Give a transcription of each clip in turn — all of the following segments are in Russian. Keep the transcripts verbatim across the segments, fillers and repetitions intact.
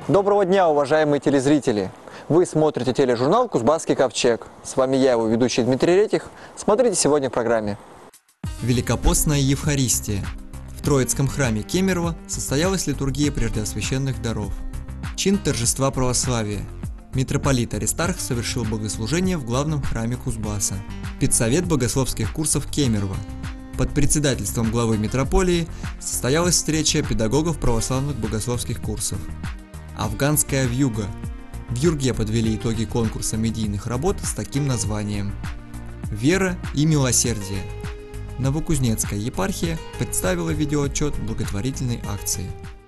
Доброго дня, уважаемые телезрители! Вы смотрите тележурнал «Кузбасский ковчег». С вами я, его ведущий Дмитрий Ретих. Смотрите сегодня в программе. Великопостная Евхаристия. В Троицком храме Кемерово состоялась литургия преждеосвященных даров. Чин торжества православия. Митрополит Аристарх совершил богослужение в главном храме Кузбасса. Педсовет богословских курсов Кемерово. Под председательством главы митрополии состоялась встреча педагогов православных богословских курсов. Афганская вьюга. В Юрге подвели итоги конкурса медийных работ с таким названием «Вера и милосердие». Новокузнецкая епархия представила видеоотчет благотворительной акции.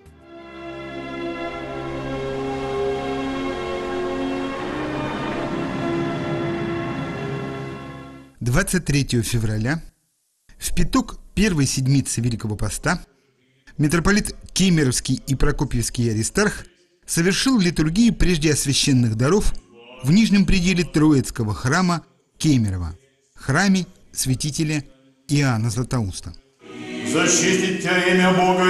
двадцать третьего февраля, в пяток первой седмицы Великого Поста, митрополит Кемеровский и Прокопьевский Аристарх совершил литургию преждеосвященных даров в нижнем пределе Троицкого храма Кемерово, храме святителя Иоанна Златоуста. Защитить Тебя имя Бога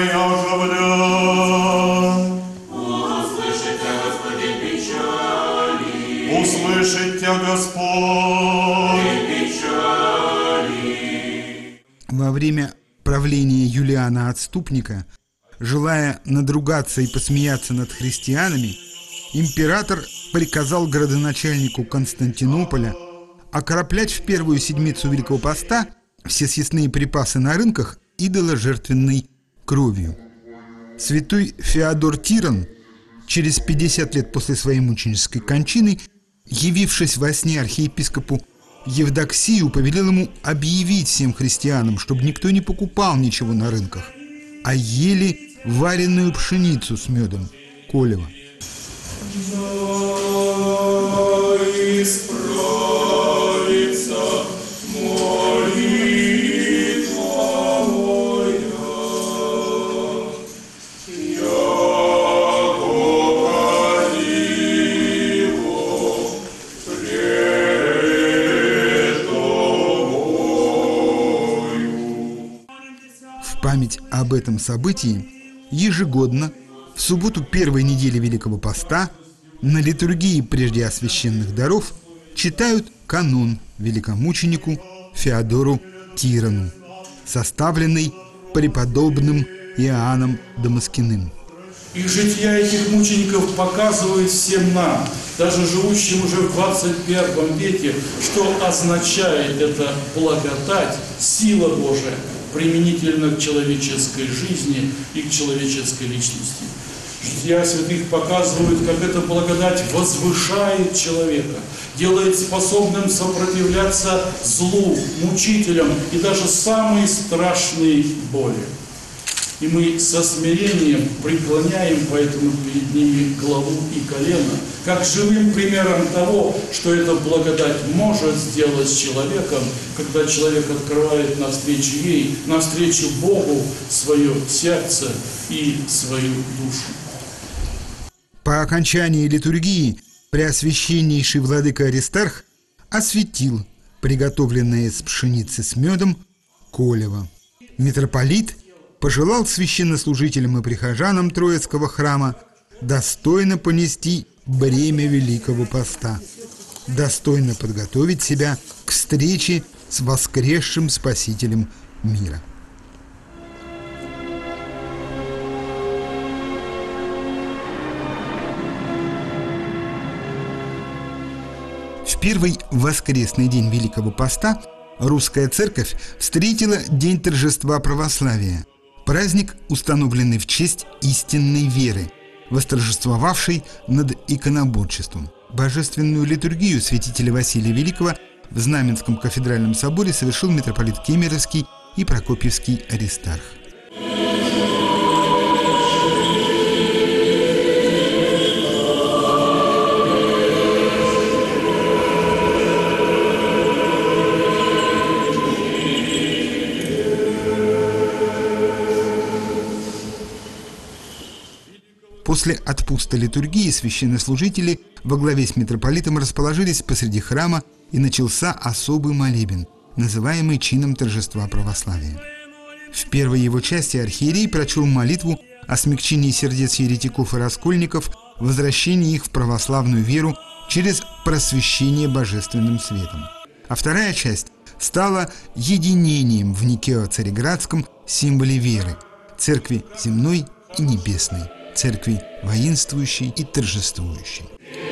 Яковля. Услышит Тебя, Господи, печали. Услышит Тебя, Господь. Печали. Во время правления Юлиана Отступника, желая надругаться и посмеяться над христианами, император приказал градоначальнику Константинополя окроплять в первую седмицу Великого Поста все съестные припасы на рынках идоложертвенной кровью. Святой Феодор Тиран, через пятьдесят лет после своей мученической кончины, явившись во сне архиепископу Евдоксию, повелел ему объявить всем христианам, чтобы никто не покупал ничего на рынках, а ели вареную пшеницу с медом, колево. В память об этом событии ежегодно в субботу первой недели Великого Поста на литургии преждеосвященных даров читают канон великомученику Феодору Тирану, составленный преподобным Иоанном Дамаскиным. И жития этих мучеников показывают всем нам, даже живущим уже в двадцать первом веке, что означает эта благодать, сила Божия, применительно к человеческой жизни и к человеческой личности. Жития святых показывают, как эта благодать возвышает человека, делает способным сопротивляться злу, мучителям и даже самой страшной боли. И мы со смирением преклоняем поэтому перед ними главу и колено, как живым примером того, что эта благодать может сделать с человеком, когда человек открывает навстречу ей, навстречу Богу свое сердце и свою душу. По окончании литургии преосвященнейший владыка Аристарх осветил приготовленное из пшеницы с медом колево. Митрополит пожелал священнослужителям и прихожанам Троицкого храма достойно понести бремя Великого Поста, достойно подготовить себя к встрече с воскресшим Спасителем мира. В первый воскресный день Великого Поста русская церковь встретила День торжества православия, праздник, установленный в честь истинной веры, восторжествовавшей над иконоборчеством. Божественную литургию святителя Василия Великого в Знаменском кафедральном соборе совершил митрополит Кемеровский и Прокопьевский Аристарх. После отпуска литургии священнослужители во главе с митрополитом расположились посреди храма, и начался особый молебен, называемый чином торжества православия. В первой его части архиерей прочел молитву о смягчении сердец еретиков и раскольников возвращение их в православную веру через просвещение божественным светом. А вторая часть стала единением в Никео-Цареградском символе веры – церкви земной и небесной, церкви воинствующей и торжествующей.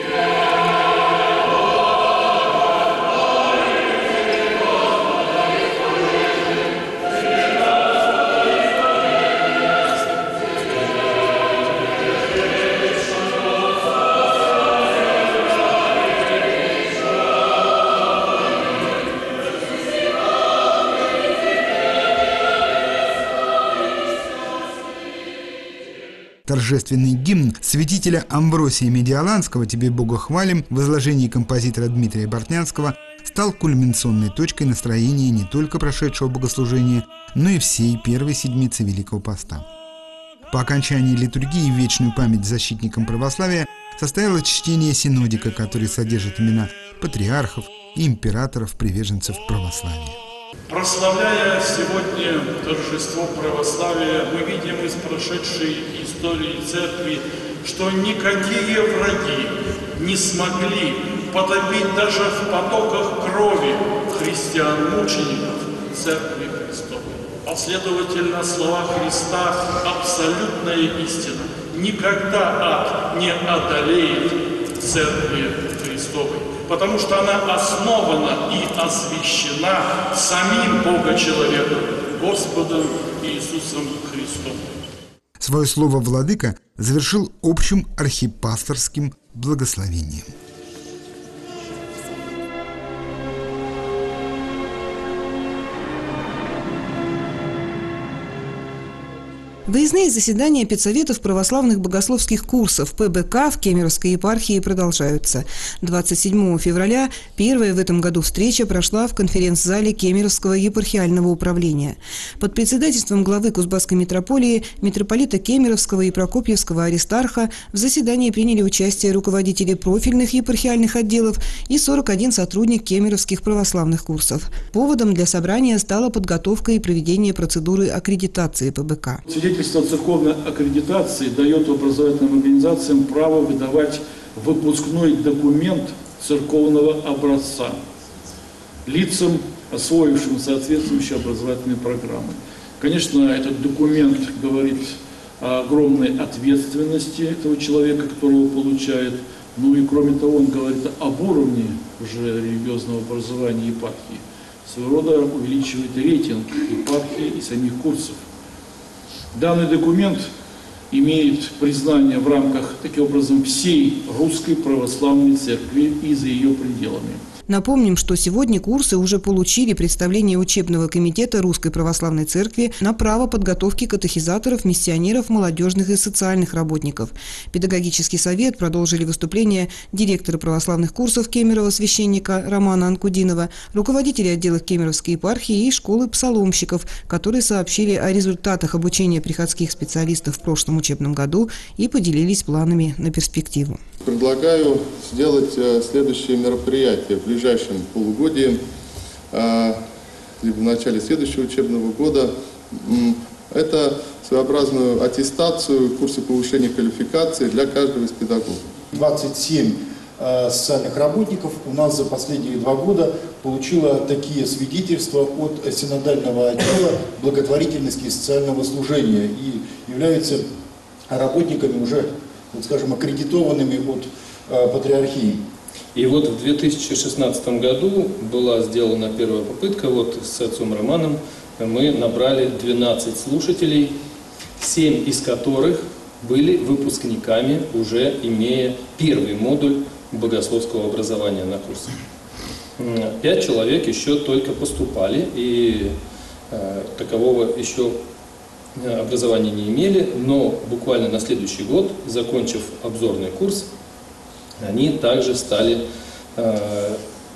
Торжественный гимн святителя Амвросия Медиаланского «Тебе Бога хвалим» в изложении композитора Дмитрия Бортнянского стал кульминационной точкой настроения не только прошедшего богослужения, но и всей первой седмицы Великого Поста. По окончании литургии в вечную память защитникам православия состоялось чтение синодика, который содержит имена патриархов и императоров-приверженцев православия. Прославляя сегодня торжество православия, мы видим из прошедшей истории Церкви, что никакие враги не смогли потопить даже в потоках крови христиан-мучеников Церкви Христовой. Последовательно слова Христа – абсолютная истина. Никогда ад не одолеет Церкви Христовой, потому что она основана и освящена самим Бога-человеком, Господом Иисусом Христом. Свое слово владыка завершил общим архипасторским благословением. Выездные заседания педсоветов православных богословских курсов Пэ Бэ Ка в Кемеровской епархии продолжаются. двадцать седьмого февраля первая в этом году встреча прошла в конференц-зале Кемеровского епархиального управления. Под председательством главы Кузбасской митрополии митрополита Кемеровского и Прокопьевского Аристарха в заседании приняли участие руководители профильных епархиальных отделов и сорок один сотрудник кемеровских православных курсов. Поводом для собрания стала подготовка и проведение процедуры аккредитации Пэ Бэ Ка. Свидетельство церковной аккредитации дает образовательным организациям право выдавать выпускной документ церковного образца лицам, освоившим соответствующие образовательные программы. Конечно, этот документ говорит о огромной ответственности этого человека, который его получает. Ну и кроме того, он говорит об уровне уже религиозного образования епархии. Своего рода увеличивает рейтинг епархии и самих курсов. Данный документ имеет признание в рамках, таким образом, всей Русской Православной Церкви и за ее пределами. Напомним, что сегодня курсы уже получили представление учебного комитета Русской Православной Церкви на право подготовки катехизаторов, миссионеров, молодежных и социальных работников. Педагогический совет продолжили выступление директора православных курсов Кемерово священника Романа Анкудинова, руководителей отделов Кемеровской епархии и школы псаломщиков, которые сообщили о результатах обучения приходских специалистов в прошлом учебном году и поделились планами на перспективу. Предлагаю сделать следующее мероприятие в ближайшем полугодии, либо в начале следующего учебного года. Это своеобразную аттестацию, курсы повышения квалификации для каждого из педагогов. двадцать семь социальных работников у нас за последние два года получило такие свидетельства от синодального отдела благотворительности и социального служения и являются работниками уже, вот скажем, аккредитованными от патриархии. И вот в две тысячи шестнадцатом году была сделана первая попытка, вот с отцом Романом мы набрали двенадцать слушателей, семь из которых были выпускниками, уже имея первый модуль богословского образования на курсе. Пять человек еще только поступали и э, такового еще образования не имели, но буквально на следующий год, закончив обзорный курс, они также стали э,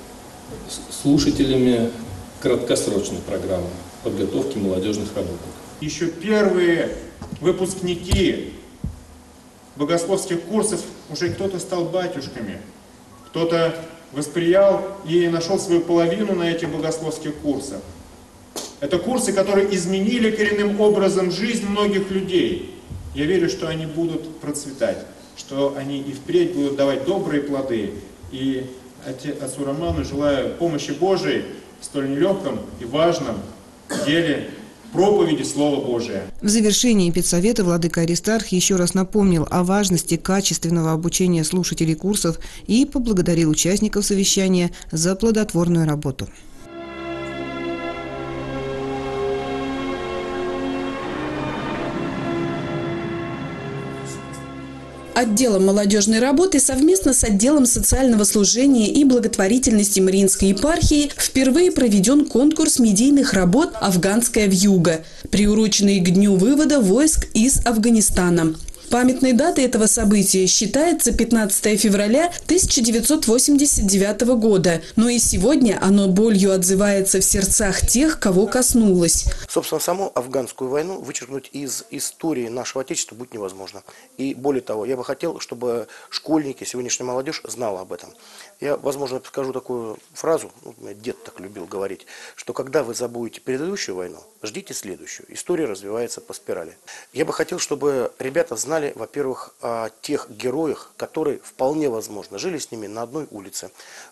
слушателями краткосрочной программы подготовки молодежных работников. Еще первые выпускники богословских курсов, уже кто-то стал батюшками, кто-то восприял и нашел свою половину на этих богословских курсах. Это курсы, которые изменили коренным образом жизнь многих людей. Я верю, что они будут процветать, что они и впредь будут давать добрые плоды. И отцу Роману желаю помощи Божией в столь нелегком и важном деле проповеди Слова Божия. В завершении педсовета владыка Аристарх еще раз напомнил о важности качественного обучения слушателей курсов и поблагодарил участников совещания за плодотворную работу. Отделом молодежной работы совместно с отделом социального служения и благотворительности Мариинской епархии впервые проведен конкурс медийных работ «Афганская вьюга», приуроченный к дню вывода войск из Афганистана. Памятной датой этого события считается пятнадцатое февраля тысяча девятьсот восемьдесят девятого года, но и сегодня оно болью отзывается в сердцах тех, кого коснулось. Собственно, саму афганскую войну вычеркнуть из истории нашего Отечества будет невозможно. И более того, я бы хотел, чтобы школьники, сегодняшняя молодежь знала об этом. Я, возможно, скажу такую фразу, ну, дед так любил говорить, что когда вы забудете предыдущую войну, ждите следующую. История развивается по спирали. Я бы хотел, чтобы ребята знали, во-первых, о тех героях, которые вполне возможно жили с ними на одной улице,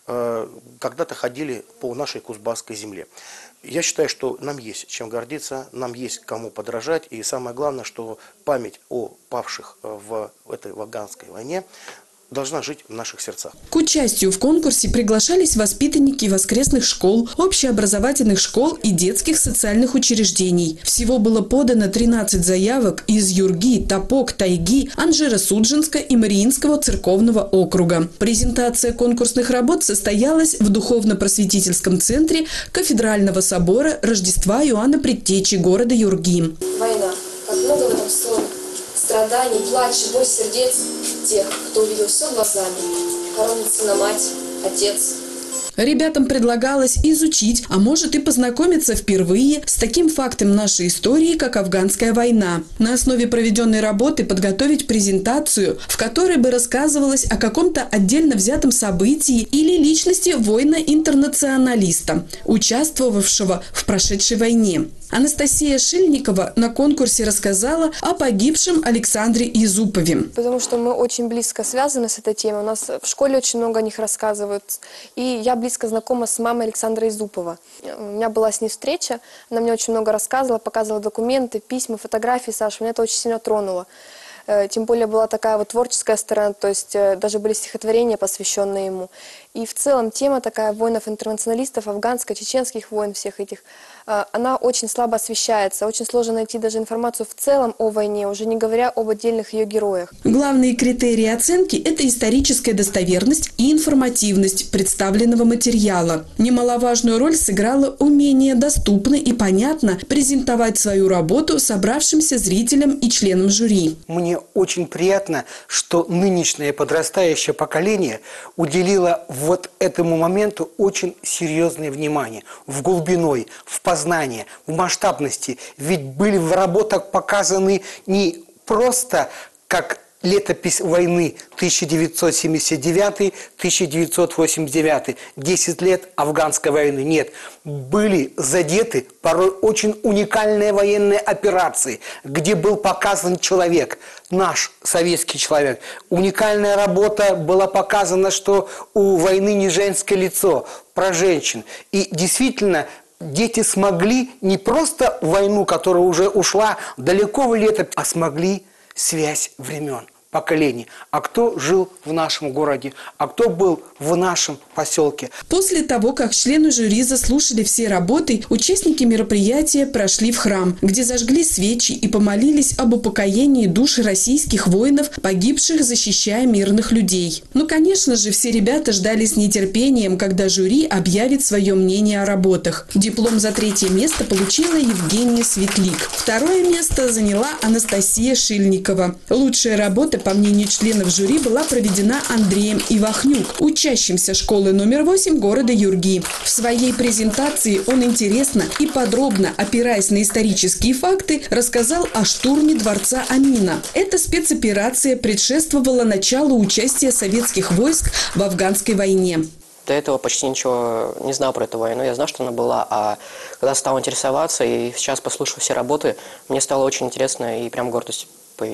когда-то ходили по нашей Кузбасской земле. Я считаю, что нам есть чем гордиться, нам есть кому подражать, и самое главное, что память о павших в этой афганской войне должна жить в наших сердцах. К участию в конкурсе приглашались воспитанники воскресных школ, общеобразовательных школ и детских социальных учреждений. Всего было подано тринадцать заявок из Юрги, Топок, Тайги, Анжеро-Судженска и Мариинского церковного округа. Презентация конкурсных работ состоялась в духовно-просветительском центре Кафедрального собора Рождества Иоанна Предтечи города Юрги. Война. Как много в этом ссор, страданий, плача, боль сердец тех, кто увидел все глазами. Хоронит сына мать, отец. Ребятам предлагалось изучить, а может и познакомиться впервые с таким фактом нашей истории, как афганская война. На основе проведенной работы подготовить презентацию, в которой бы рассказывалось о каком-то отдельно взятом событии или личности воина-интернационалиста, участвовавшего в прошедшей войне. Анастасия Шильникова на конкурсе рассказала о погибшем Александре Изупове. Потому что мы очень близко связаны с этой темой. У нас в школе очень много о них рассказывают. И я близко знакома с мамой Александра Изупова. У меня была с ней встреча. Она мне очень много рассказывала, показывала документы, письма, фотографии Саши. Меня это очень сильно тронуло. Тем более была такая вот творческая сторона, то есть даже были стихотворения, посвященные ему. И в целом тема такая воинов-интернационалистов, афганско-чеченских войн, всех этих, она очень слабо освещается. Очень сложно найти даже информацию в целом о войне, уже не говоря об отдельных ее героях. Главные критерии оценки – это историческая достоверность и информативность представленного материала. Немаловажную роль сыграло умение доступно и понятно презентовать свою работу собравшимся зрителям и членам жюри. Мне очень приятно, что нынешнее подрастающее поколение уделило вот этому моменту очень серьезное внимание. В глубиной, в познании, в масштабности. Ведь были в работах показаны не просто как летопись войны тысяча девятьсот семьдесят девятый — тысяча девятьсот восемьдесят девятый, десять лет афганской войны. Нет, были задеты порой очень уникальные военные операции, где был показан человек, наш советский человек. Уникальная работа была показана, что у войны не женское лицо, про женщин. И действительно, дети смогли не просто войну, которая уже ушла далеко в летопись, а смогли связь времен, поколений. А кто жил в нашем городе, а кто был в нашем поселке. После того, как члены жюри заслушали все работы, участники мероприятия прошли в храм, где зажгли свечи и помолились об упокоении душ российских воинов, погибших, защищая мирных людей. Ну, конечно же, все ребята ждали с нетерпением, когда жюри объявит свое мнение о работах. Диплом за третье место получила Евгения Светлик. Второе место заняла Анастасия Шильникова. Лучшая работа, по мнению членов жюри, была проведена Андреем Ивахнюк, учащимся школы номер восемь города Юрги. В своей презентации он интересно и подробно, опираясь на исторические факты, рассказал о штурме дворца Амина. Эта спецоперация предшествовала началу участия советских войск в афганской войне. До этого почти ничего не знал про эту войну. Я знал, что она была, а когда стал интересоваться и сейчас, послушав все работы, мне стало очень интересно и прям гордость появилась.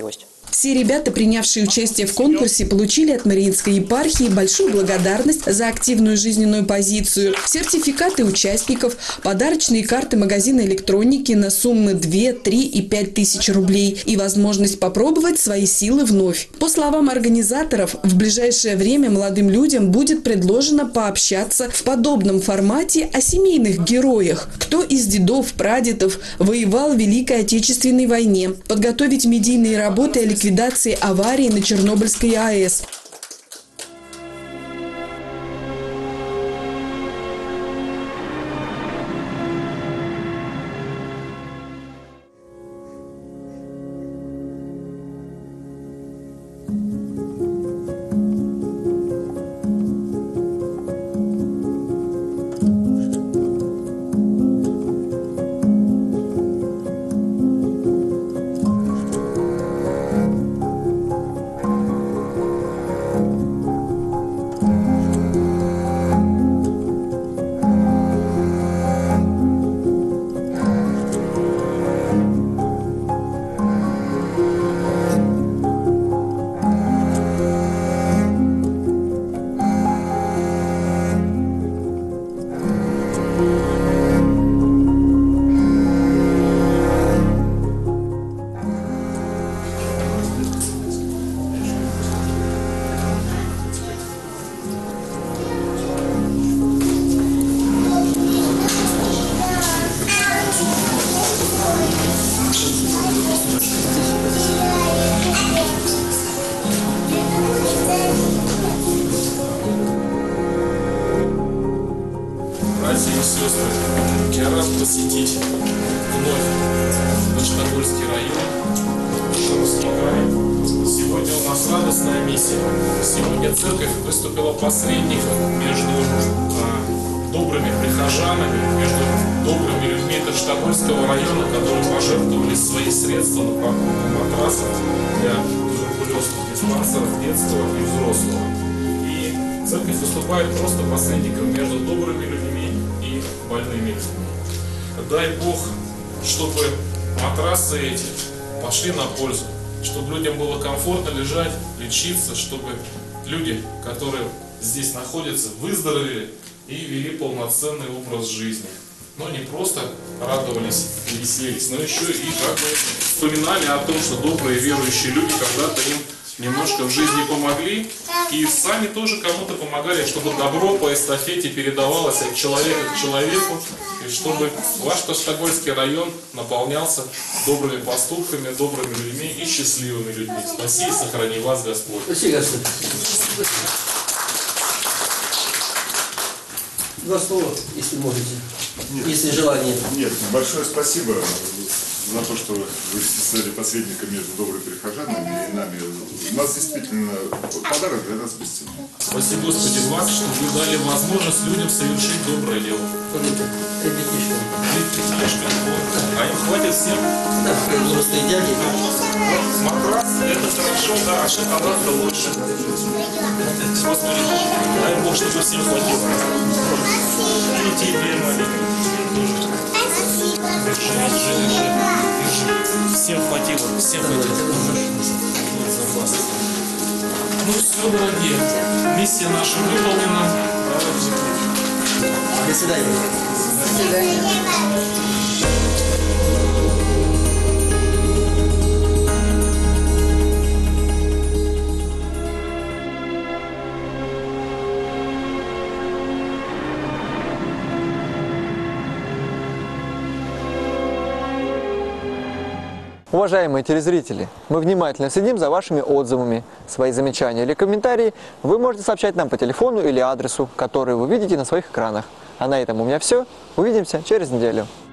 Все ребята, принявшие участие в конкурсе, получили от Мариинской епархии большую благодарность за активную жизненную позицию, сертификаты участников, подарочные карты магазина электроники на суммы две, три и пять тысяч рублей и возможность попробовать свои силы вновь. По словам организаторов, в ближайшее время молодым людям будет предложено пообщаться в подобном формате о семейных героях. Кто из дедов, прадедов воевал в Великой Отечественной войне, подготовить медийные работы о ликвидации аварии на Чернобыльской АЭС. Братья и сестры, я рад посетить вновь Нижегородский район, Шумский край. Сегодня у нас радостная миссия. Сегодня церковь выступила посредником между а, добрыми прихожанами, между добрыми людьми Таштагольского района, которые пожертвовали свои средства на покупку матрасов для туберкулезных диспансеров детского и взрослого. И церковь выступает просто посредником между добрыми людьми и больными людьми. Дай Бог, чтобы матрасы эти пошли на пользу, чтобы людям было комфортно лежать, лечиться, чтобы люди, которые здесь находятся, выздоровели и вели полноценный образ жизни. Но не просто радовались и веселились, но еще и как бы вспоминали о том, что добрые верующие люди когда-то им немножко в жизни помогли, и сами тоже кому-то помогали, чтобы добро по эстафете передавалось от человека к человеку, и чтобы ваш Таштагольский район наполнялся добрыми поступками, добрыми людьми и счастливыми людьми. Спаси и сохрани вас, Господь. Спасибо, Господь. Два слова, если можете, нет, если желание. Нет, большое спасибо за то, что вы стали посредником между добрыми прихожанами и нами. У нас действительно подарок для нас бесценный. Спасибо, Господи, вас, что вы дали возможность людям совершить доброе дело. Ребятишка. Ребятишка. А им хватит всем? Да, взрослые дяди. Матрас, это хорошо, да, а шоколад-то лучше. Господи, дай Бог, чтобы всем хватило. И тебе, маленький. Держи, держи, держи, держи. Всем хватило, всем хватило. Ну все, дорогие, миссия наша выполнена. До свидания. До свидания. Уважаемые телезрители, мы внимательно следим за вашими отзывами. Свои замечания или комментарии вы можете сообщать нам по телефону или адресу, который вы видите на своих экранах. А на этом у меня все. Увидимся через неделю.